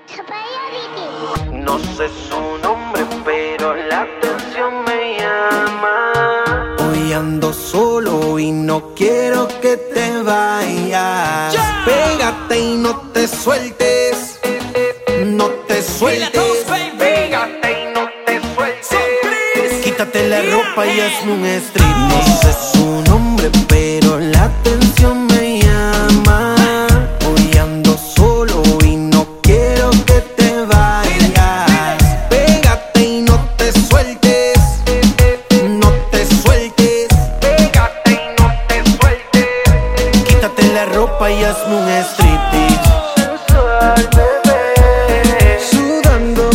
No sé su nombre, pero la atención me llama. Hoy ando solo y no quiero que te vayas. Yeah. Pégate y no te sueltes. No te sueltes. Pégate y no te sueltes. Quítate la ropa y hazme un strip. No sé su nombre, pero la atención me llama. Hoy ando solo y no quiero que te vayas. Pégate y no te sueltes. No te sueltes. Pégate y no te sueltes. Quítate la ropa y hazme un striptease. Sensual, bebé. Sudando,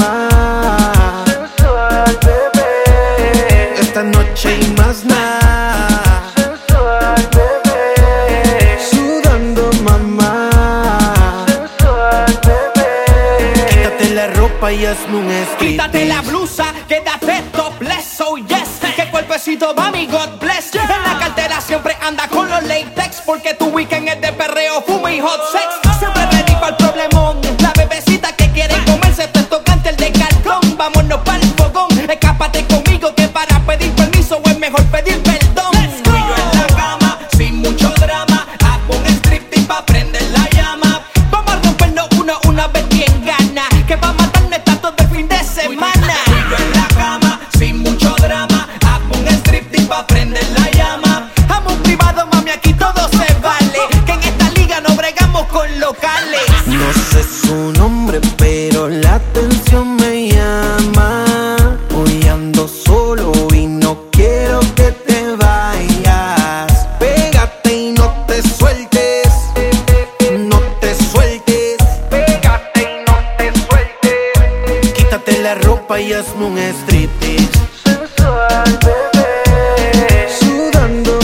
mamá. Sensual, bebé. Esta noche y más nada. Sensual, bebé. Sudando, mamá. Sensual, bebé. Quítate la ropa y hazme un striptease. Quítate la blusa, quédate topless, oh yes. Que cuerpecito, mami, God bless. En la cartera siempre anda con los latex, porque tu weekend es de perreo, fumo y hot sex. Siempre ready para el problemón. La bebecita que quiere comerse tu tocante el de cartón. Vámonos para el fogón, escápate conmigo, que para pedir permiso es mejor pedir perdón. Tú y yo en la cama, sin mucho drama. Hago un striptease pa' prender la llama. Vamos a rompernos una vez bien gana, que pa' matarnos está todo el fin de semana. Tú y yo en la cama, sin mucho drama. Hago un striptease pa' prender la llama. Amo un privado, mami, aquí todo se vale. Que en esta liga no bregamos con locales. No sé su nombre, pero la atención me llama. Hoy ando solo y no quiero que te vayas. Pégate y no te sueltes. No te sueltes. Pégate y no te sueltes. Quítate la ropa y hazme un striptease. Sensual, bebé. Sudando,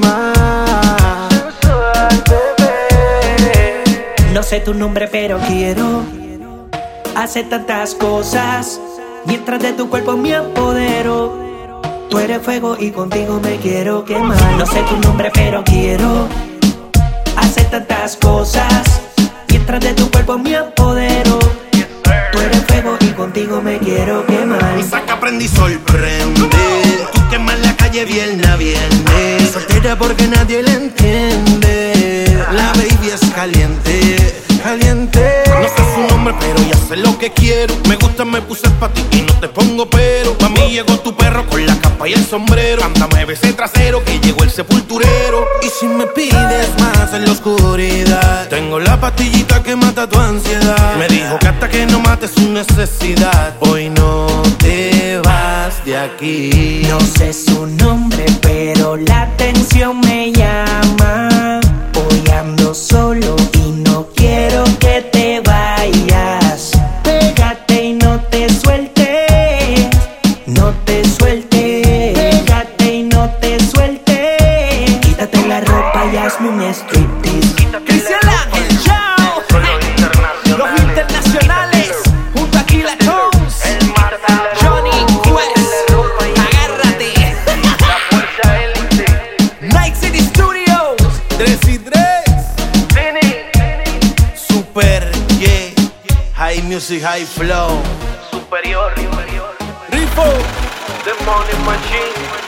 mamá. Sensual, bebé. No sé tu nombre, pero quiero hacer tantas cosas. Mientras de tu cuerpo me apodero. Tú eres fuego y contigo me quiero quemar. No sé tu nombre, pero quiero hacer tantas cosas. Mientras de tu cuerpo me apodero. Tú eres fuego y contigo me quiero quemar. Y saca, prende y sorprende. Tú quemas la calle viernes a viernes. Soltera porque nadie la entiende. La baby es caliente, caliente. No sé su nombre, pero ya sé lo que quiero. Me gusta, me puse pa' ti y no te pongo pero. Pa' mí llegó tu perro con la capa y el sombrero. Anda, mueve ese trasero que llegó el sepulturero. Y si me pides más en la oscuridad, tengo la pastillita que mata tu ansiedad. Me dijo que hasta que no mates su necesidad, hoy no te vas de aquí. No sé su nombre, pero la atención me llama. Hoy ando solo y no quiero que te vayas. Pégate y no te sueltes. No te sueltes. Pégate y no te sueltes. Quítate la ropa y hazme un striptease. Cristian Ángel, chao. Los internacionales, junto a Killa Tones, Johnny Quest, agárrate. La fuerza élite. Night City Studios, 3 y 3. Super, yeah. High music, high flow. Superior. Rifo. The Money Machine.